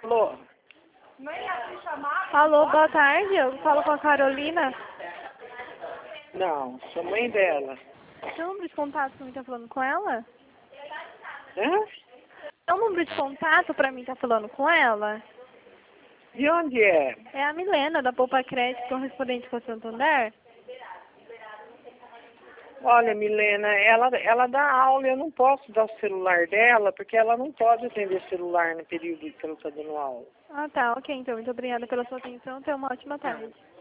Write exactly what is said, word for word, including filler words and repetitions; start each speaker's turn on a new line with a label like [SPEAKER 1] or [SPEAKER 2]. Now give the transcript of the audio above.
[SPEAKER 1] Alô?
[SPEAKER 2] Alô, boa tarde. Eu falo com a Carolina.
[SPEAKER 1] Não, sou mãe dela.
[SPEAKER 2] Tem um número de contato pra mim estar falando com ela?
[SPEAKER 1] Hã?
[SPEAKER 2] Tem um número de contato pra mim estar falando com ela?
[SPEAKER 1] De onde é?
[SPEAKER 2] É a Milena, da Poupa Crédito, correspondente com a Santander.
[SPEAKER 1] Olha, Milena, ela, ela dá aula, eu não posso dar o celular dela, porque ela não pode atender celular no período que ela está dando aula.
[SPEAKER 2] Ah, tá. Ok, então. Muito obrigada pela sua atenção. Tenha uma ótima tarde.